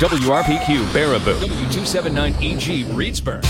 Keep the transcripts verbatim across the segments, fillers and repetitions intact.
W R P Q Baraboo, W two seventy-nine E G Reedsburg.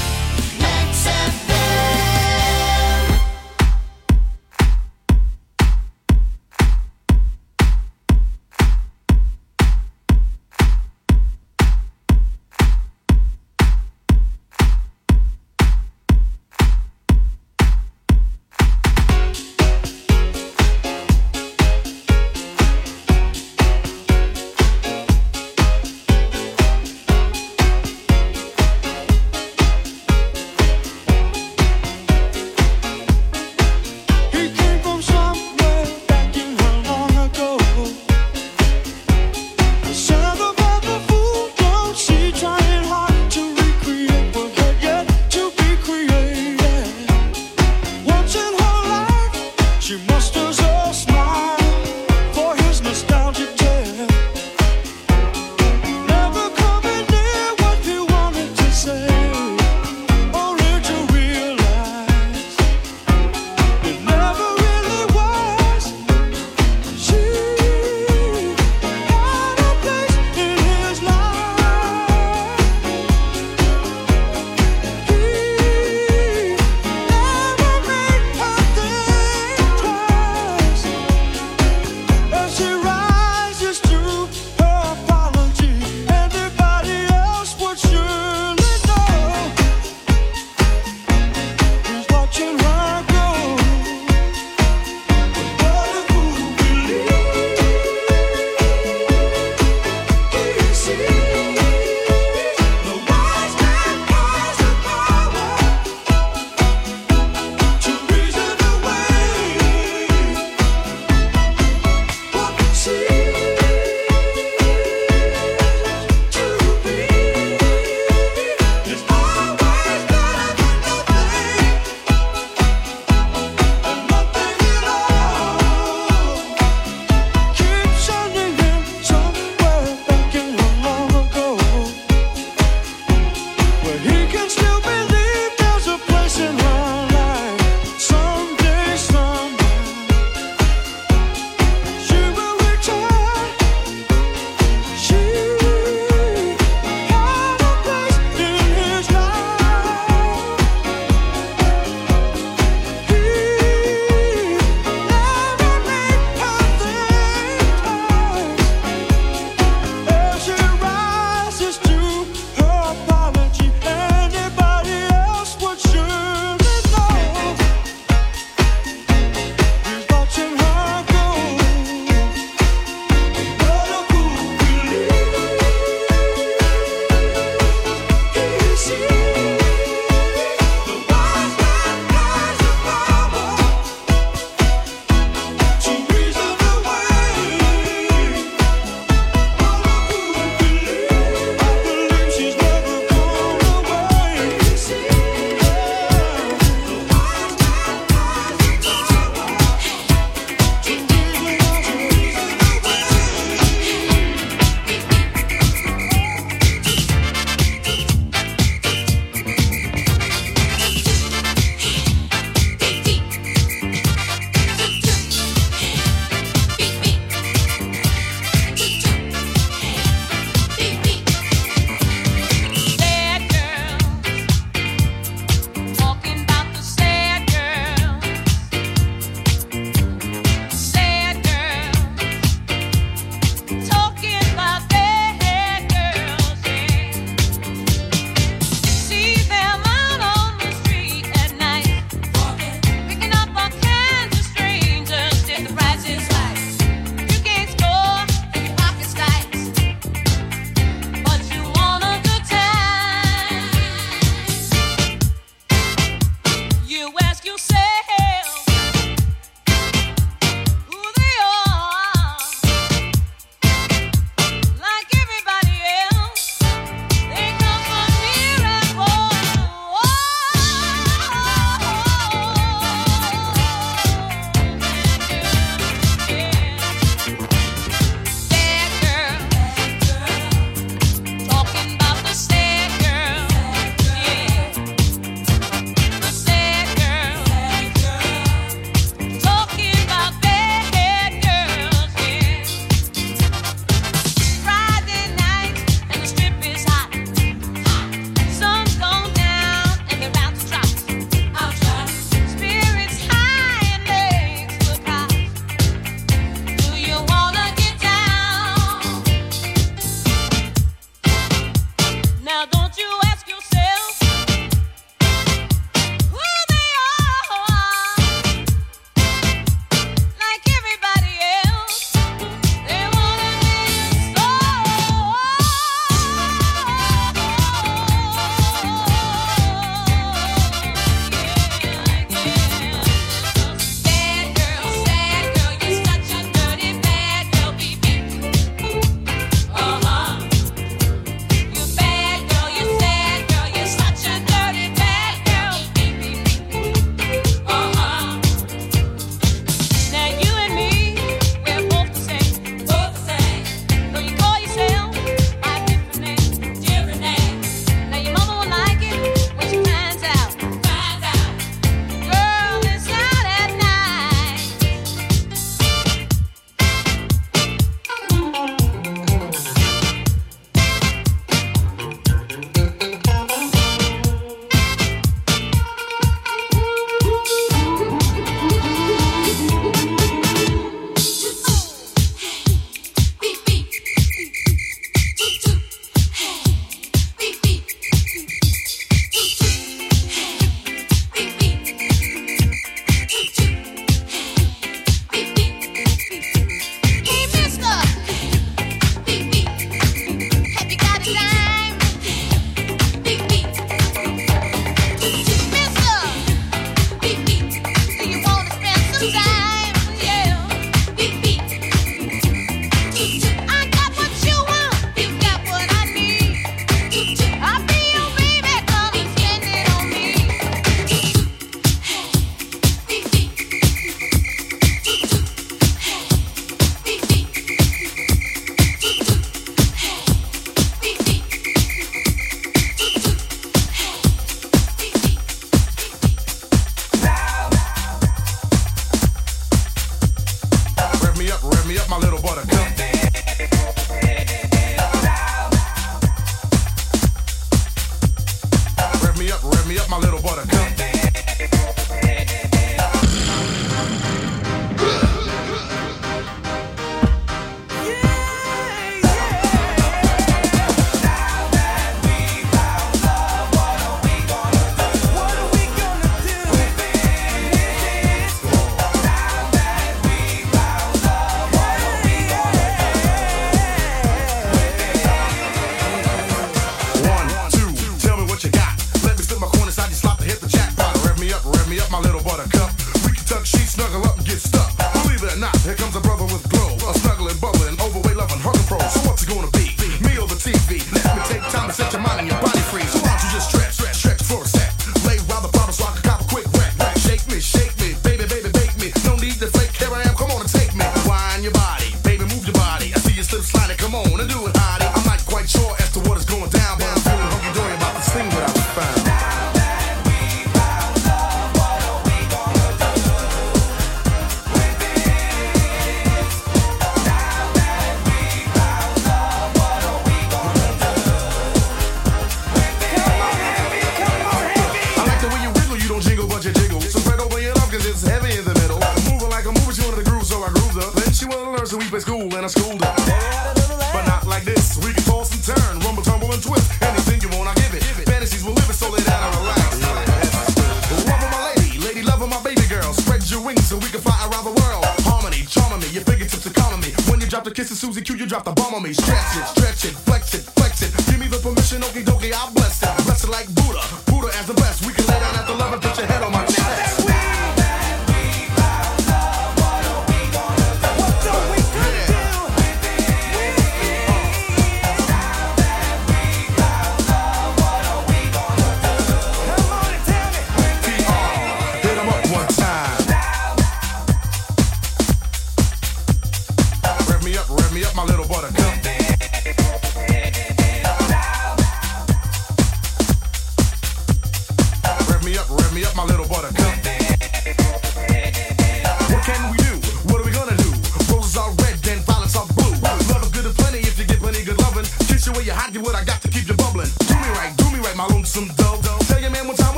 and I schooled her. But not like this. We can toss and turn, rumble, tumble, and twist. Anything you want, I give it. Fantasies will live it, so lay down and relax. Love of my lady, lady love of my baby girl. Spread your wings so we can fly around the world. Harmony, charming me, your fingertips are calming me. When you drop the kiss of Susie Q, you drop the bomb on me. Stretch it, stretch it, flex it, flex it. Give me the permission, okie dokie, I bless it. Bless it like Buddha, Buddha as the best. We can lay down after love and put your head on my chest.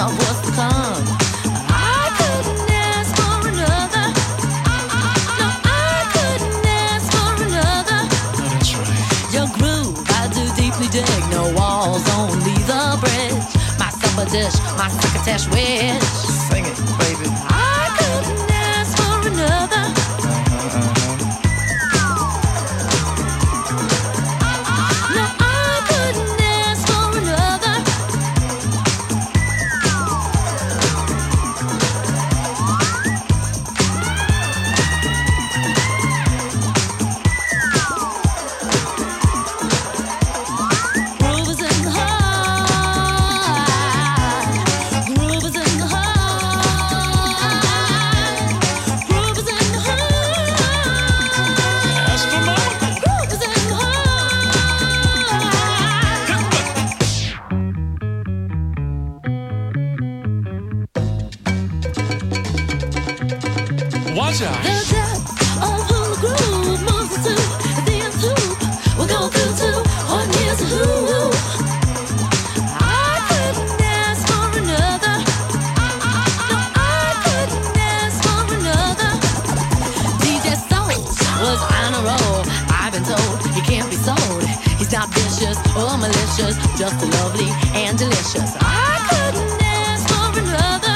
of what's to come. I couldn't ask for another. No, I couldn't ask for another. Oh, that's right. Your groove, I do deeply dig. No walls, only the bridge. My supper dish, my crocketesh wish. Sing it, baby. I couldn't ask for another. No, I couldn't ask for another. Groove is in the heart. Groove is in the heart. Groove is in the heart. Astronomical. Groove is in the heart. Watch out. The depth of who the groove moves us to. At the end hoop, we'll go through to on years of who. I couldn't ask for another. No, I couldn't ask for another. D J Soul was on a roll. I've been told he can't be sold. He's not vicious or malicious, just lovely and delicious. I couldn't ask for another.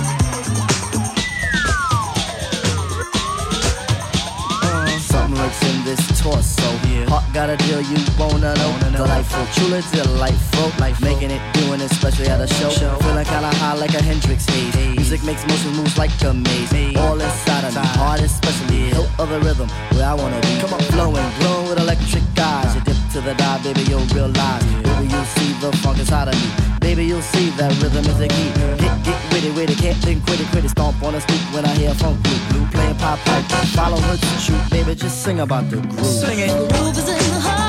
Something lurks in this torso. Heart got a deal you wanna know. Delightful, truly delightful. Life making it, doing it, especially at a show. Feeling kinda high like a Hendrix haze. Music makes motion moves like a maze. All inside of me, heart especially. Hilt of the rhythm, where I wanna be. Come on, flowing, glowing with electric eyes. You dip to the dive, baby, you'll realize. Baby, you'll see the funk inside of me. Baby, you'll see that rhythm is the key. Get, get witty, witty, can't think, quit it, quit it. Stomp on the stoop when I hear funk blue, blue playing pop pipe. Follow her to shoot, baby, just sing about the groove. Sing it. Groove is in the heart.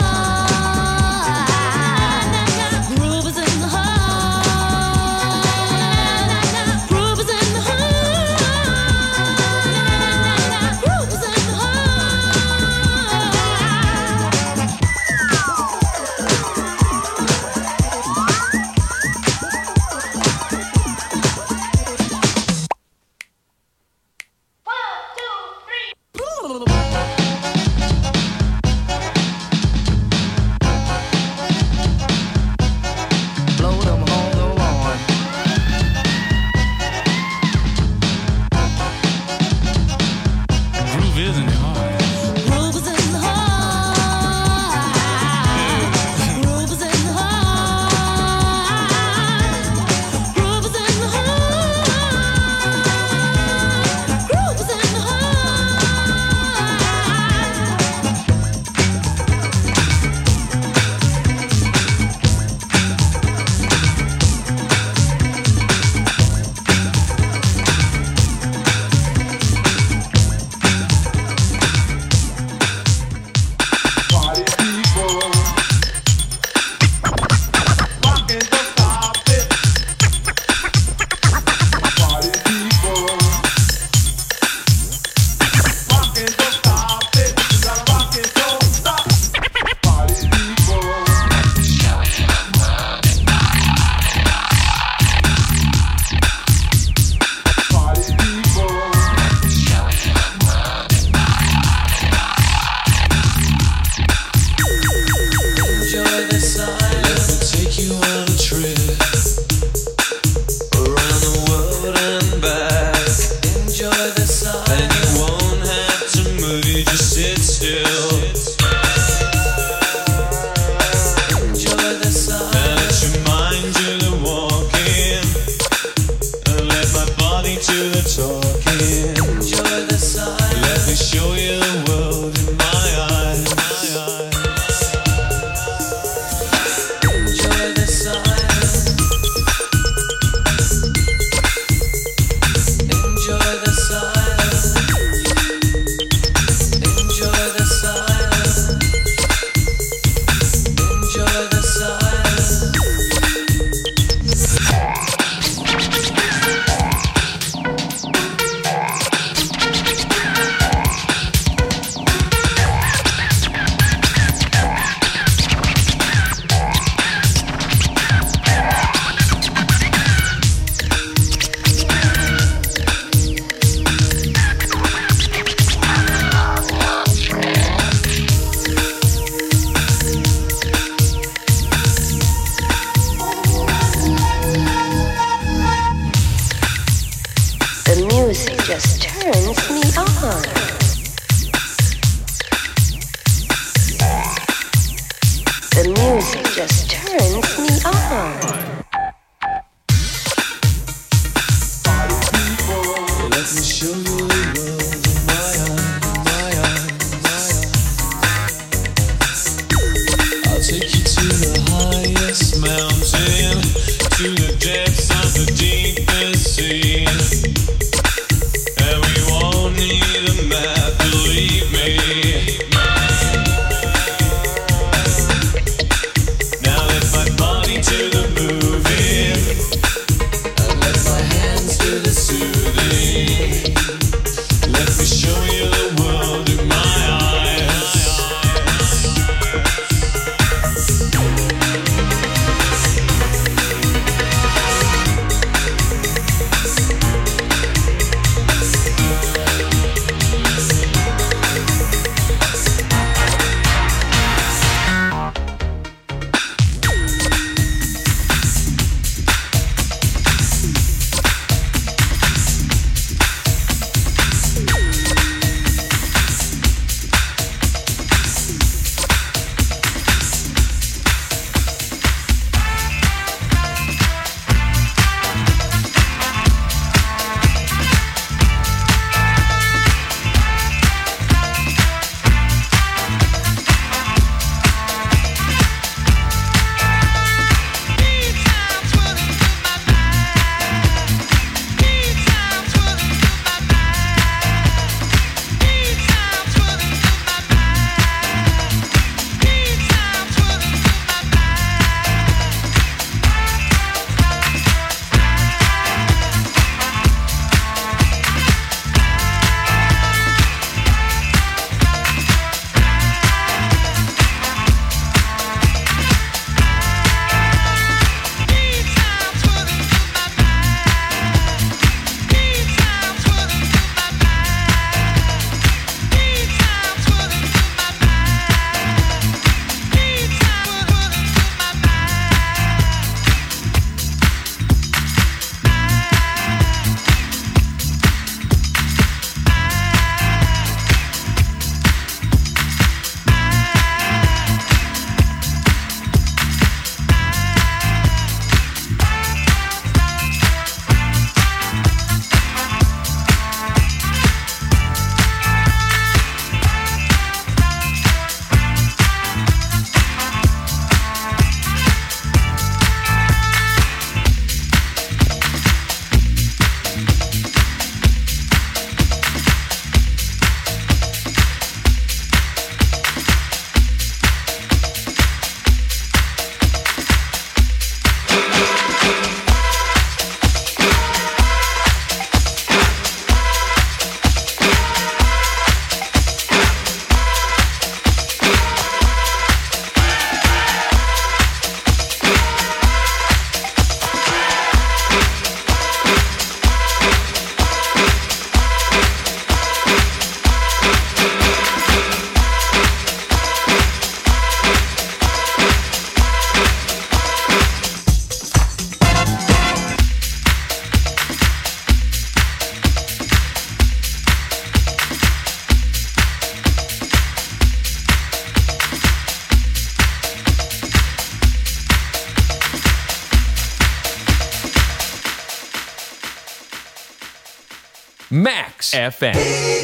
Groove is in the heart. Groove is in the heart. Groove is in the heart. Blow them home, go on. Groove is in your heart. Groove is in the heart. Groove is in the heart. Groove is in the heart. Groove is in the Party people, rockin' don't stop it. Party people, rockin' don't stop it. You gotta rock it, don't stop. Party people, party people. Enjoy the silence. Let me take you on a trip around the world and back. Enjoy the silence. And you won't have to move, you just sit still. Enjoy the silence. And let your mind do the walking, and let my body do the talking. Enjoy the silence. Let me show you the world in my eyes. Enjoy the silence. Enjoy the silence. Enjoy the silence. just turns me on. Let me show you the world in my eyes, my eyes, my eyes. I'll take you to the highest mountain, to the depths of the deepest sea. And we won't need a map, believe me. Now let my body to the moving, and let my hands do the soothing. Let me show you the world in my eyes. Max F M.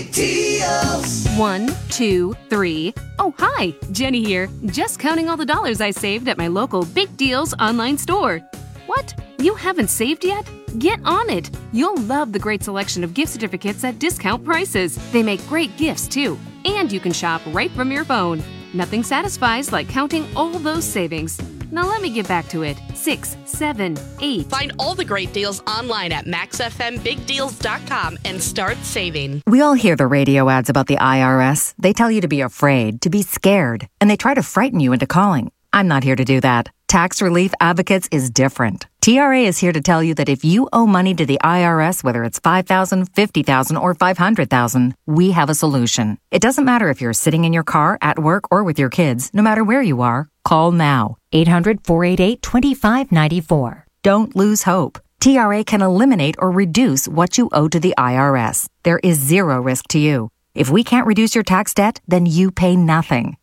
One, two, three. Oh, hi, Jenny here. Just counting all the dollars I saved at my local Big Deals online store. What? You haven't saved yet? Get on it. You'll love the great selection of gift certificates at discount prices. They make great gifts, too. And you can shop right from your phone. Nothing satisfies like counting all those savings. Now let me get back to it. Six, seven, eight. Find all the great deals online at max f m big deals dot com and start saving. We all hear the radio ads about the I R S. They tell you to be afraid, to be scared, and they try to frighten you into calling. I'm not here to do that. Tax Relief Advocates is different. T R A is here to tell you that if you owe money to the I R S, whether it's five thousand dollars, fifty thousand dollars, or five hundred thousand dollars, we have a solution. It doesn't matter if you're sitting in your car, at work, or with your kids. No matter where you are, call now. eight hundred, four eight eight, two five nine four. Don't lose hope. T R A can eliminate or reduce what you owe to the I R S. There is zero risk to you. If we can't reduce your tax debt, then you pay nothing.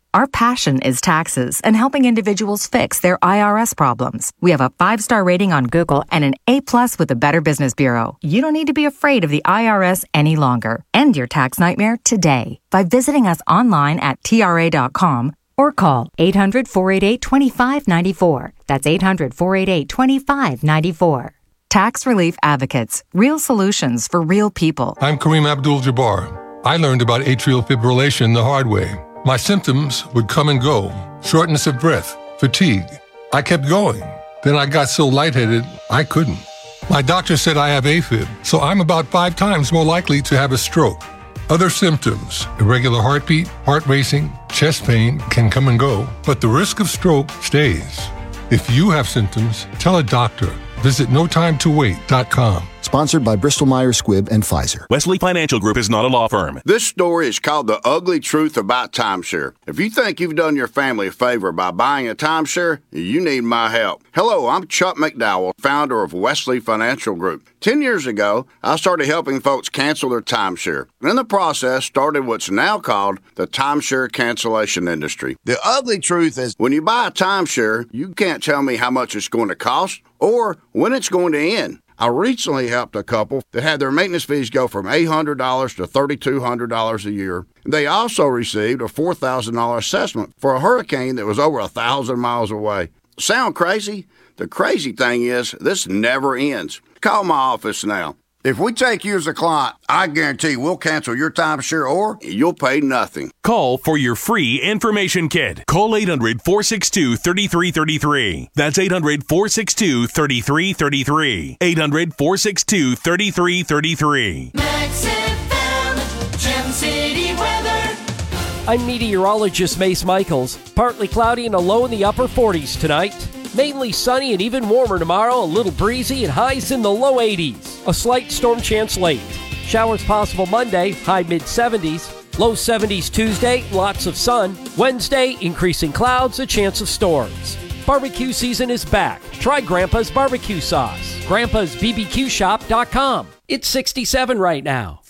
Our passion is taxes and helping individuals fix their I R S problems. We have a five-star rating on Google and an A-plus with the Better Business Bureau. You don't need to be afraid of the I R S any longer. End your tax nightmare today by visiting us online at T R A dot com or call eight hundred, four eight eight, two five nine four. That's eight hundred, four eight eight, two five nine four. Tax Relief Advocates. Real solutions for real people. I'm Kareem Abdul-Jabbar. I learned about atrial fibrillation the hard way. My symptoms would come and go. Shortness of breath, fatigue. I kept going. Then I got so lightheaded, I couldn't. My doctor said I have AFib, so I'm about five times more likely to have a stroke. Other symptoms, irregular heartbeat, heart racing, chest pain can come and go, but the risk of stroke stays. If you have symptoms, tell a doctor. Visit no time to wait dot com. Sponsored by Bristol Myers Squibb and Pfizer. Wesley Financial Group is not a law firm. This story is called The Ugly Truth About Timeshare. If you think you've done your family a favor by buying a timeshare, you need my help. Hello, I'm Chuck McDowell, founder of Wesley Financial Group. Ten years ago, I started helping folks cancel their timeshare. In the process, started what's now called the timeshare cancellation industry. The ugly truth is, when you buy a timeshare, you can't tell me how much it's going to cost or when it's going to end. I recently helped a couple that had their maintenance fees go from eight hundred dollars to three thousand two hundred dollars a year. They also received a four thousand dollars assessment for a hurricane that was over one thousand miles away. Sound crazy? The crazy thing is, this never ends. Call my office now. If we take you as a client, I guarantee we'll cancel your timeshare or you'll pay nothing. Call for your free information kit. Call eight hundred, four six two, three three three three. That's eight hundred, four six two, three three three three. eight hundred, four six two, three three three three. Max F M, Gem City weather. I'm meteorologist Mace Michaels. Partly cloudy and a low in the upper forties tonight. Mainly sunny and even warmer tomorrow, a little breezy and highs in the low eighties. A slight storm chance late. Showers possible Monday, high mid seventies. Low seventies Tuesday, lots of sun. Wednesday, increasing clouds, a chance of storms. Barbecue season is back. Try Grandpa's barbecue sauce. grandpas b b q shop dot com. It's sixty-seven right now.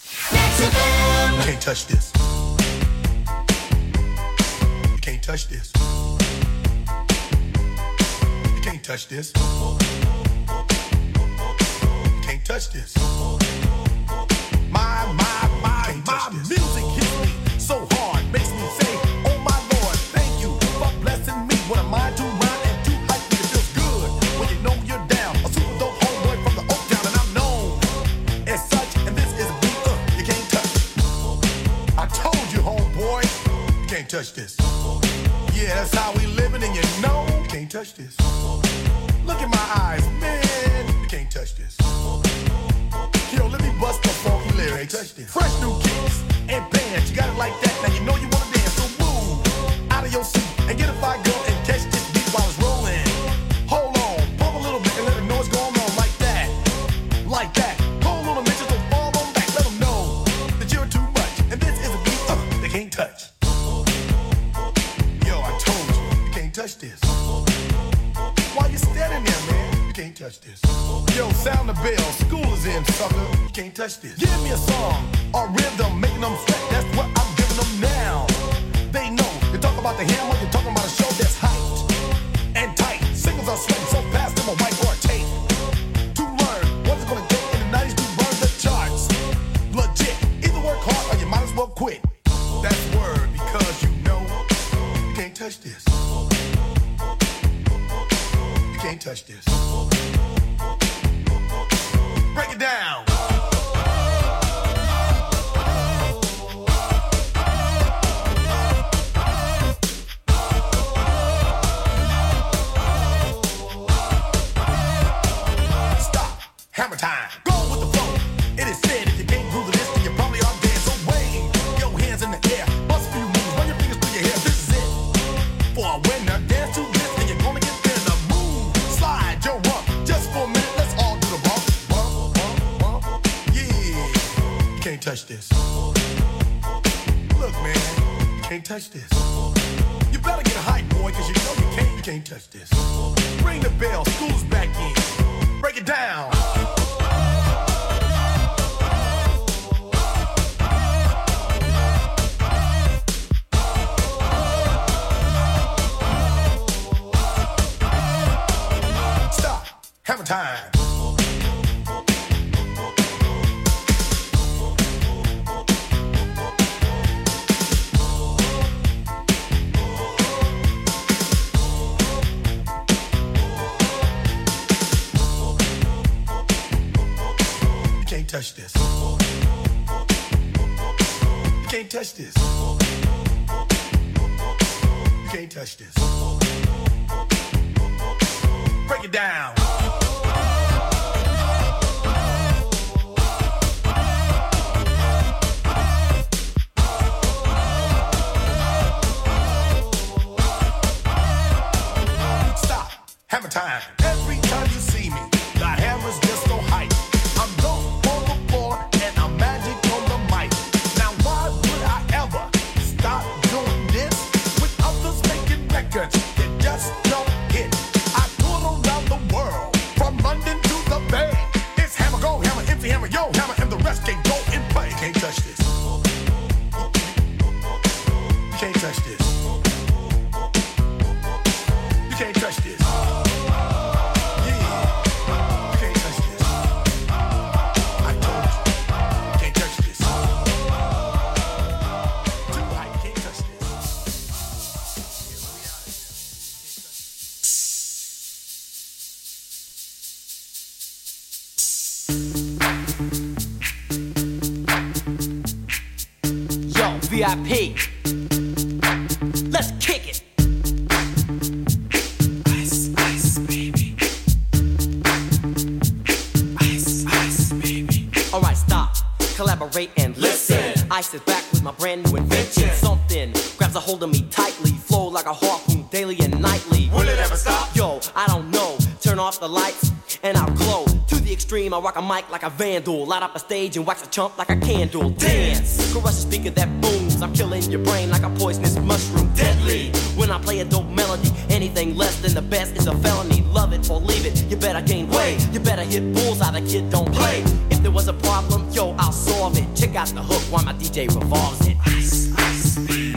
You can't touch this. You can't touch this. Can't touch this. Can't touch this. My, my, my, my music hits me so hard, makes me say, oh my Lord, thank you for blessing me. What am I to rhyme and to hype me? It feels good when you know you're down. A super dope homeboy from the Oak Town, and I'm known as such. And this is a beat uh, you can't touch. I told you, homeboy, you can't touch this. Yeah, that's how we living, and you know you can't touch this. Look in my eyes, man, you can't touch this. Yo, let me bust the funky lyrics. Fresh new kicks and bands, you got it like that. Now you know you wanna dance, so move out of your seat and get a fire girl and catch this beat while it's rolling. Hold on, pump a little bit and let them know what's going on like that, like that. Hold on a minute, just don't fall on back. Let them know that you're too much, and this is a beat uh, they can't touch. Yo, I told you, you can't touch this. Why you standing there, man? You can't touch this. Yo, sound the bell. School is in, sucker. You can't touch this. Give me a song, a rhythm, making them sweat. That's what I'm giving them now. They know. You talk about the hammer, you're talking about a show that's hyped and tight. Singles are sweating so fast, them a whiteboard tape. To learn what's it gonna take in the nineties to burn the charts. Legit. Either work hard or you might as well quit. That's word because you know you can't touch this. Can't touch this. Break it down. Stop. Hammer time. Go with the flow. It is said if you can't groove this, then you probably are dead. So wave your hands in the air. Bust a few moves. Run your fingers through your hair. This is it. For a winner, dance to this, and you're gonna get there. Slide your rump just for a minute. Let's all do the bump, bump, bump, bump. Yeah, you can't touch this. Look, man, you can't touch this. You better get a hype, boy, cause you know you can't, you can't touch this. Ring the bell, school's back in. Break it down. touch this. You can't touch this. You can't touch this. Break it down. Stop. Hammer time. Every time you see me, the hammer's just so hype. I'm low on the floor and I'm magic on the mic. Now why would I ever stop doing this with others making records that just don't hit? I tour around the world from London to the Bay. It's hammer go, hammer empty, hammer yo, hammer, and the rest can go and play. Can't touch this. You can't touch this. You can't touch this. V I P. Let's kick it. Ice, ice, baby. Ice, ice, baby. Alright, stop. Collaborate and listen. Ice is back with my brand new invention. Something grabs a hold of me tightly. Flow like a harpoon daily and nightly. Will it ever stop? Yo, I don't know. Turn off the lights and I'll glow. To the extreme, I rock a mic like a vandal. Light up a stage and wax a chump like a candle. Dance, crush a speaker that booms. I'm killing your brain like a poisonous mushroom. Deadly, when I play a dope melody. Anything less than the best is a felony. Love it or leave it, you better gain weight. You better hit bullseye, the kid don't play. If there was a problem, yo, I'll solve it. Check out the hook while my D J revolves it. Ice, ice, baby.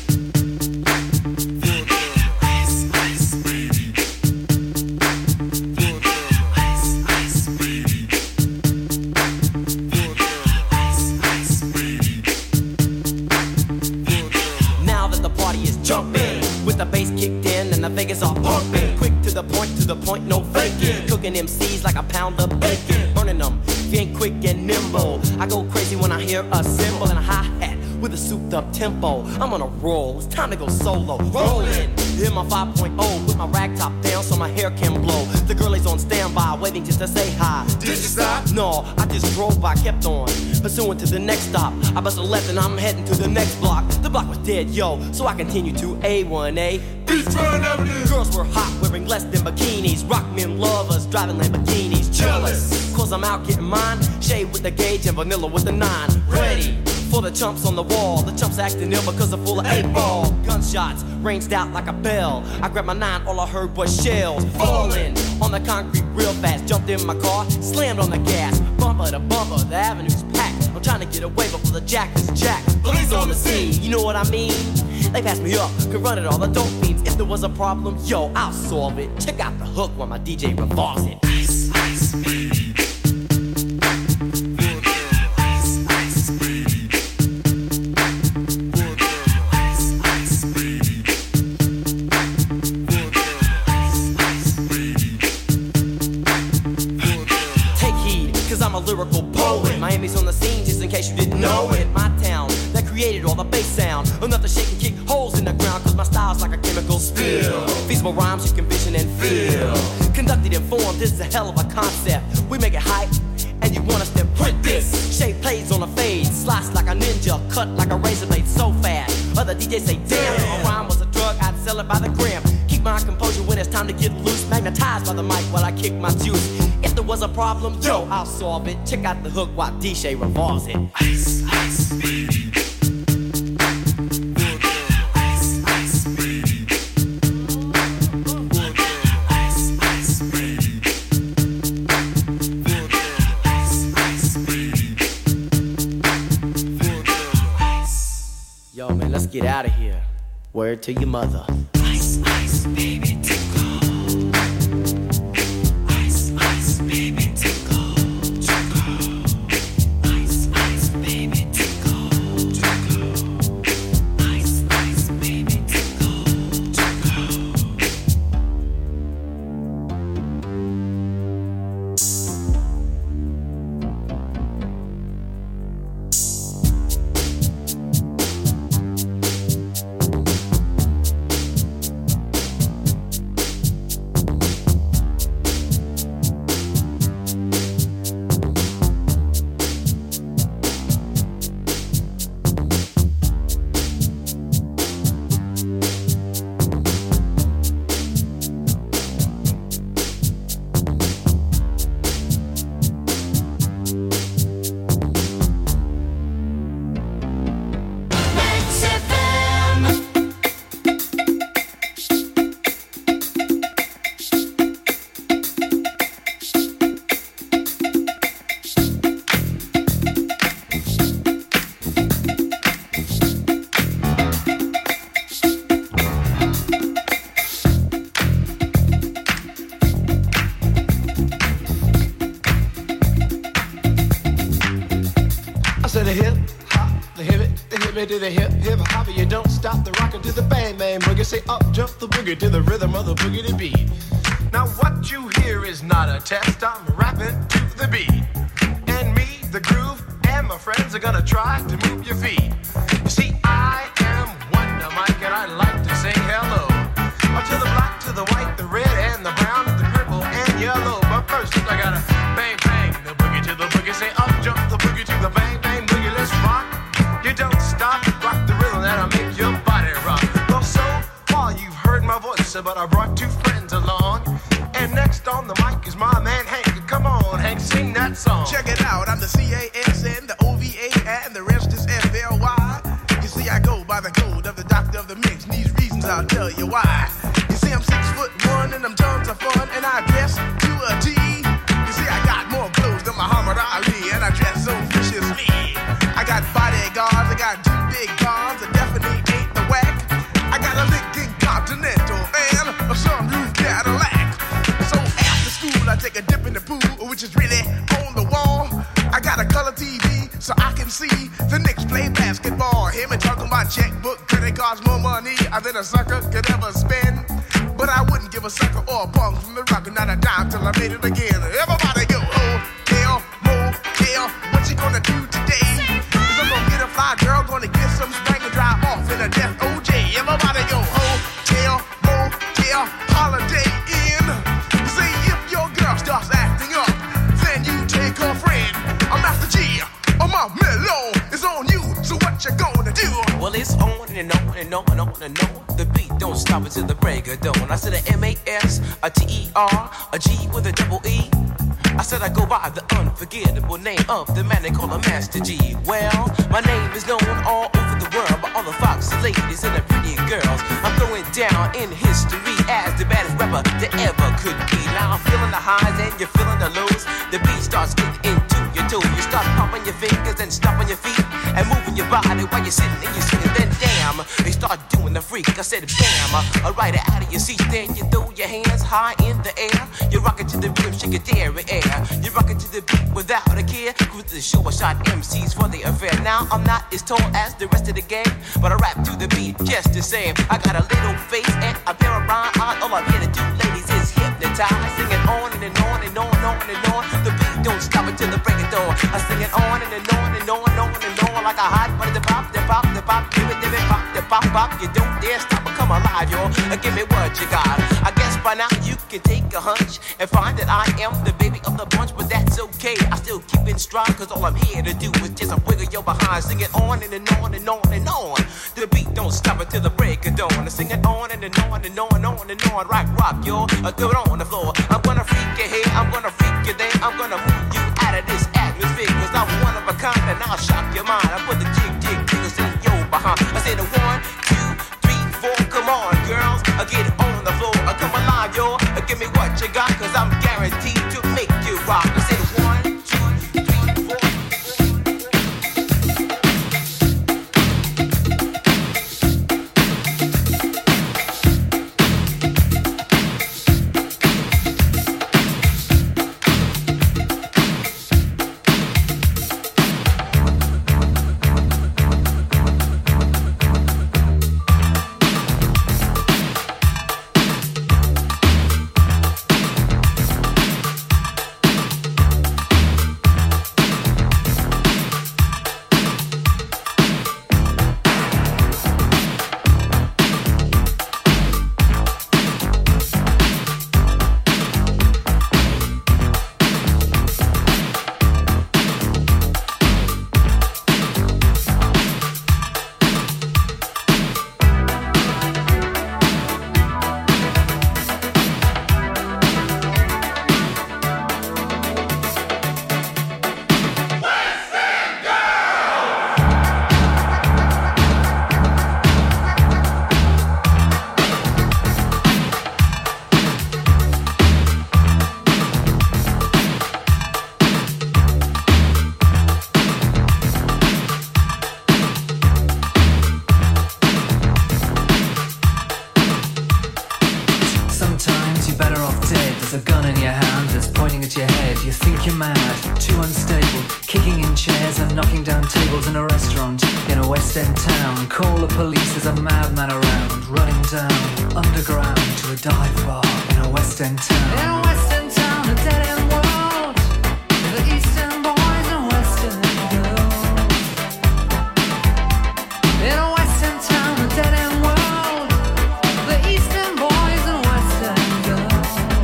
The bass kicked in and the Vegas are pumping. Quick to the point, to the point, no faking. Cooking M Cs like a pound of bacon. Burning them, if you ain't quick and nimble. I go crazy when I hear a cymbal and a hi-hat with a souped up tempo. I'm on a roll, it's time to go solo. Rolling, in my five point oh, with my rag top down so my hair can blow. The girl is on standby, waiting just to say hi. Did you stop? No, I just drove by, kept on pursuing to the next stop. I bust a left and I'm heading to the next block. The block was dead, yo, so I continue to A one A. Beachfront Avenue. Girls were hot, wearing less than bikinis. Rock men lovers, driving Lamborghinis. Jealous, cause I'm out getting mine. Shade with the gauge and vanilla with the nine. Ready for the chumps on the wall. The chumps acting ill because they're full of eight ball. Gunshots ranged out like a bell. I grabbed my nine, all I heard was shells falling on the concrete real fast. Jumped in my car, slammed on the gas. Bumper to bumper, the avenue's packed. I'm trying to get away before the jack is jacked. Police on the scene, you know what I mean? They passed me up, could run it all the dope fiends. If there was a problem, yo, I'll solve it. Check out the hook while my D J revolves it. Ice, ice, baby. I'm a lyrical poet. Miami's on the scene, just in case you didn't know it. My town that created all the bass sound. Enough to shake and kick holes in the ground, cause my style's like a chemical spill. Feasible rhymes you can vision and feel. Conducted and formed, this is a hell of a concept. We make it hype, and you want us to print this. Shape plays on a fade, slice like a ninja, cut like a razor blade so fast. Other D Js say, damn, if a rhyme was a drug, I'd sell it by the gram. Keep my composure when it's time to get loose. Magnetized by the mic while I kick my juice. If there was a problem, yo, I'll solve it. Check out the hook while D J revolves it. Ice, ice, baby. Ice, ice, baby. Ice, ice, baby. Ice, ice, baby. Yo, man, let's get out of here. Word to your mother. Ice, ice, baby, tickle. Ice, ice, baby, tickle. Tickle. Ice, ice, baby, tickle. Tickle. Ice, ice, baby, tickle. Tickle. to the hip, hip hop, you don't stop the rockin' to the bang, bang boogie. Say up, jump the boogie to the rhythm of the boogie to beat. Now what you hear is not a test, I'm rapping to the beat. And me, the groove, and my friends are gonna try to move your feet. You see, I am Wonder Mike, and I like to say hello. Up to the black, to the white, the red, and the brown, the purple, and yellow. But first, I gotta bang, bang, the boogie to the boogie. Say up, jump the boogie to the bang, bang boogie. Let's rock. You don't stop, rock the rhythm that'll make your body rock. Well, so far you've heard my voice, but I brought two friends along. And next on the mic is my man Hank. Come on, Hank, sing that song. Check it out, I'm the C A S N, the O V A, and the rest is F L Y. You see, I go by the code of the doctor of the mix, and these reasons I'll tell you why. You see, I'm six foot one, and I'm tons of fun, and I dress to a T. You see, I got more clothes than Muhammad Ali, and I dress so viciously. I got bodyguards, I got two big guns, I definitely ain't the whack. I got a Lincoln Continental and a sunroof Cadillac. So after school, I take a dip in the pool, which is really on the wall. I got a color T V so I can see the Knicks play basketball. Him and talking about checkbook, credit cards, more money than a sucker could ever spend. But I wouldn't give a sucker or a punk from the rock, not a dime till I made it again. Everybody go, hotel, motel, what you gonna do today? Cause I'm gonna get a fly girl, gonna get some spank and drive off in a death O J. Everybody go, hotel, motel, holiday inn. Say if your girl starts acting up, then you take her friend. I'm Master G, on my mellow, it's on you, so what you gonna do? Well, it's on and on and on and on and on. The beat don't stop until the break of dawn. I said a M A S, a T E R, a G with a double E. I said I go by the unforgettable name of the man they call a Master G. Well, my name is known all over the world by all the foxy ladies and the pretty girls. I'm going down in history as the baddest rapper that ever could be. Now I'm feeling the highs and you're feeling the lows. The beat starts getting into your toe. You start pumping your fingers and stomping your feet and moving your body while you're sitting and you're sitting. Then damn, they start doing the freak. I said bam, alright out of your seat. Then you throw your hands high in the air. You rock it to the rhythm, shake your dairy air. You rock it to the beat without a care. Cruise to the show, I shot M Cs for the affair. Now I'm not as tall as the rest of the gang, but I rap to the beat just the same. I got a little face and a pair of rhyme eyes. All I'm here to do, ladies, is hypnotize. Sing it on and, and on and on and on and on. The beat don't stop until the break of dawn. I sing it on and, and on and on and on and on like a hot butter. The pop, the pop, the pop, give it, give it, pop, the pop, pop. You don't dare stop or come alive, y'all. Give me what you got. I guess by now you can take a hunch and find that I am the baby of the bunch, but that's okay. I still keep in stride, cause all I'm here to do is just a wiggle your behind. Sing it on and, and on and on and on. The beat don't stop until the break of dawn. I sing it on and, and on and on and on and on. Rock, rock, y'all. I throw it on the floor. I'm gonna freak your head, I'm gonna freak your day. I'm gonna move you out of this atmosphere, cause I'm one of a kind and I'll shock your mind. I put the jig, jig, jiggles in your behind. I say the one, two, three, four. Come on, girls, I get it on the floor. I come alive, y'all. Give me what you got, cause I'm guaranteed to make you rock. I say the one, two, three, four. There's a gun in your hand that's pointing at your head. You think you're mad, too unstable, kicking in chairs and knocking down tables in a restaurant in a West End town. Call the police, there's a madman around, running down underground to a dive bar in a West End town. In a West End town, a dead end world, the Eastern boys and Western girls. In a West End town, a dead end world, the Eastern boys and Western girls.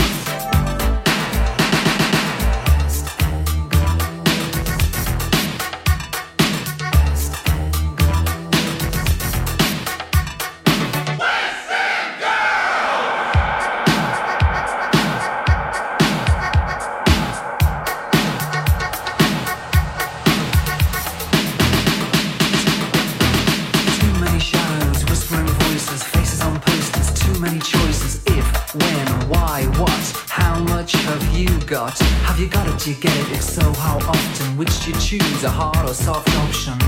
Got? Have you got it? Do you get it? If so, how often? Which do you choose, a hard or soft option?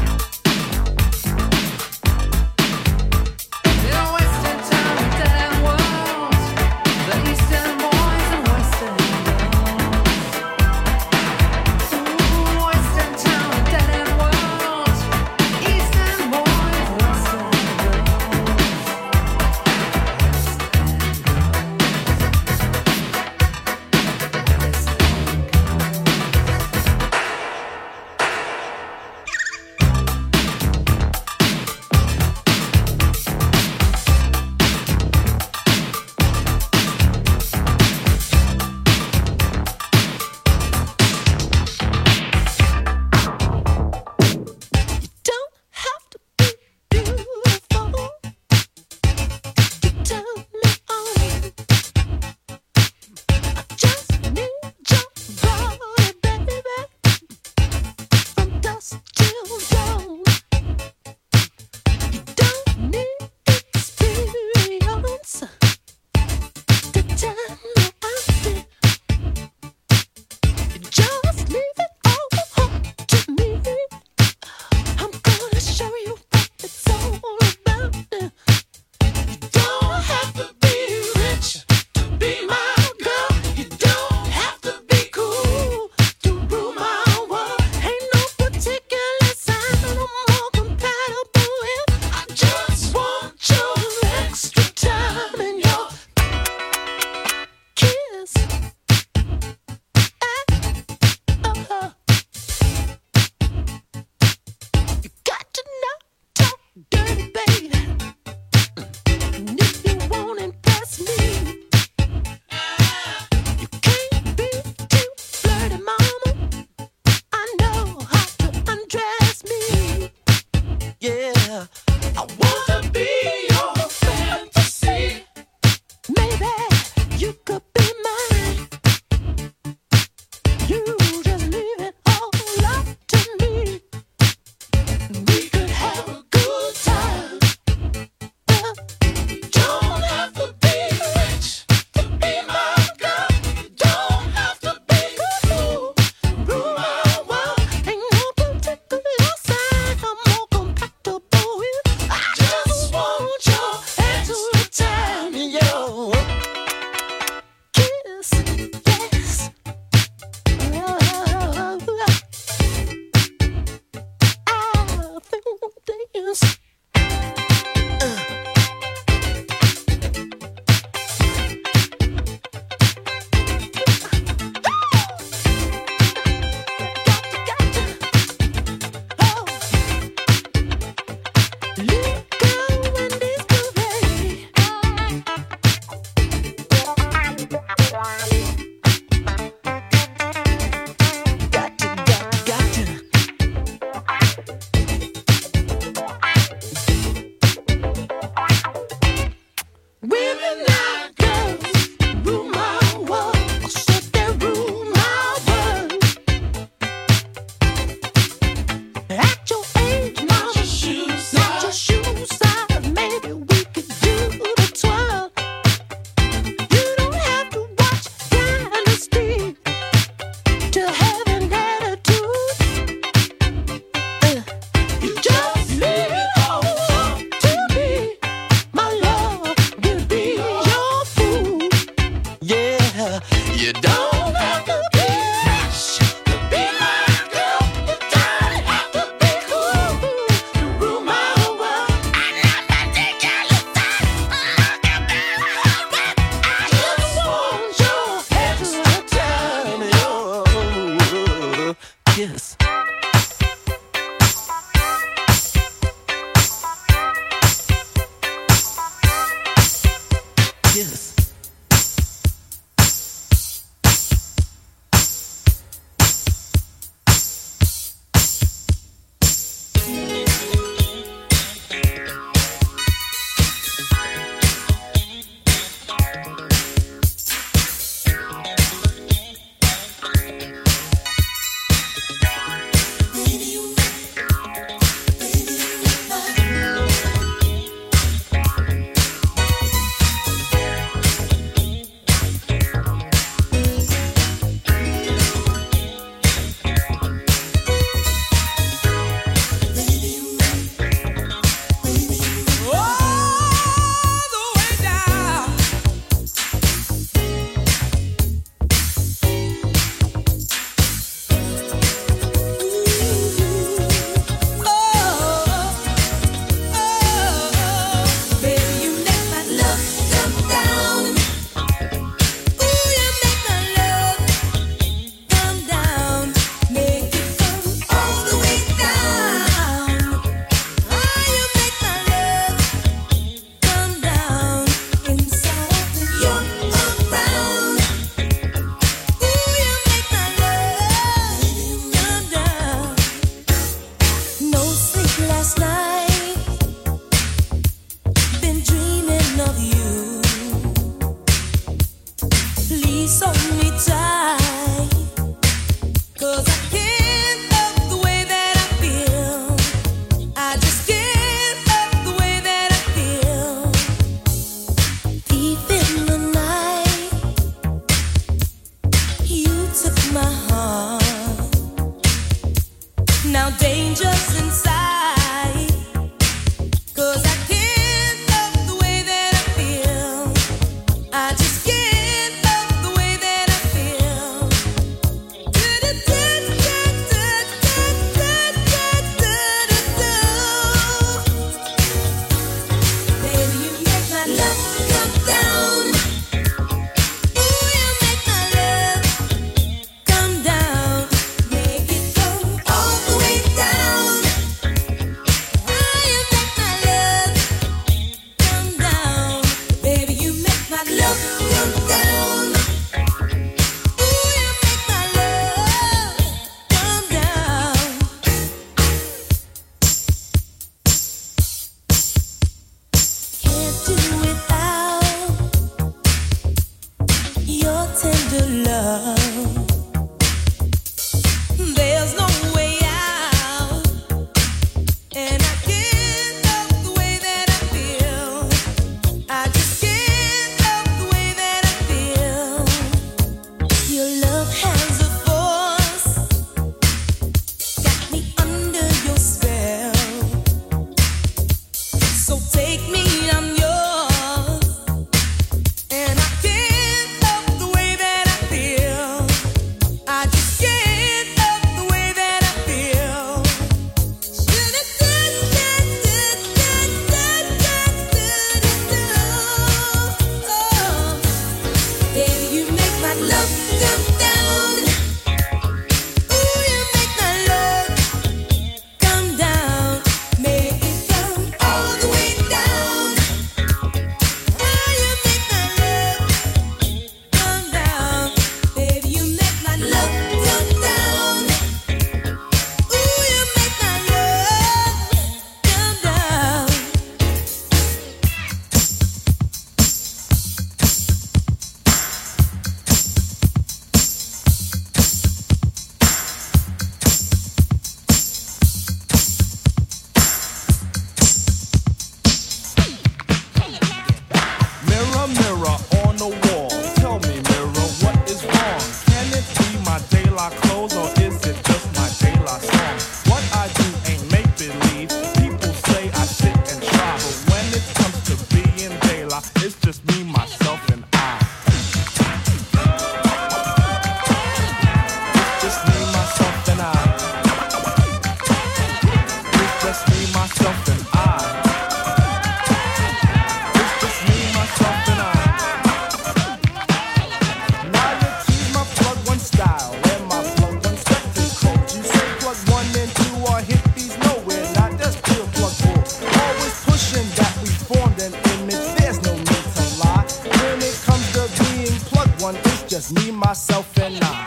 just me, myself, and I.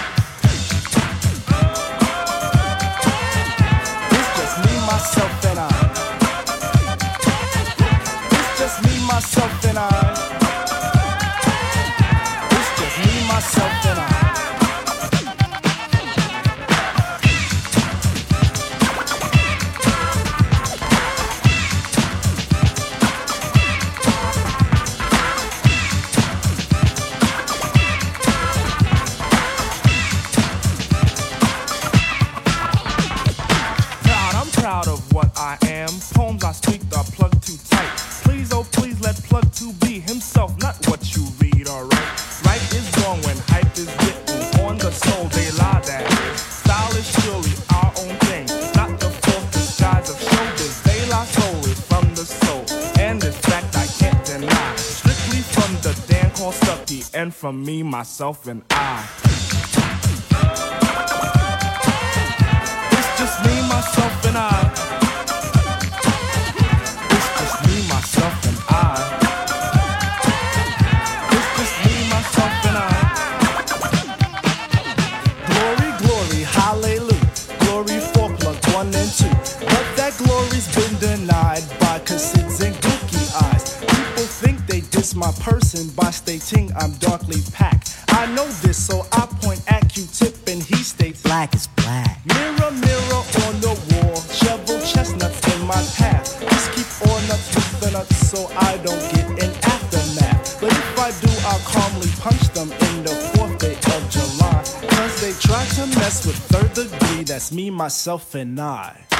It's just me, myself, and I. It's just me, myself, and I. It's just me, myself, and I. Proud of what I am. Poems I speak are plugged too tight. Please, oh please, let plug to be himself, not what you read or write. Right is wrong when hype is written on the soul. They lie that is. Style is surely our own thing, not the false disguise of showbiz. They lie solely from the soul, and this fact I can't deny. Strictly from the Dan called Stucky, and from me, myself, and I. It's just me, myself, and I. It's just me, myself, and I. It's just me, myself, and I. Glory, glory, hallelujah. Glory for plug one and two. But that glory's been denied by cassids and gookie eyes. People think they diss my person by stating I'm darkly packed. I know this, so I point at Q-Tip and he states black is black. Mirror, mirror on the wall, shovel chestnuts in my path. Just keep all nuts with the nuts so I don't get an aftermath. But if I do, I'll calmly punch them in the fourth day of July. Cause they try to mess with third degree, that's me, myself, and I.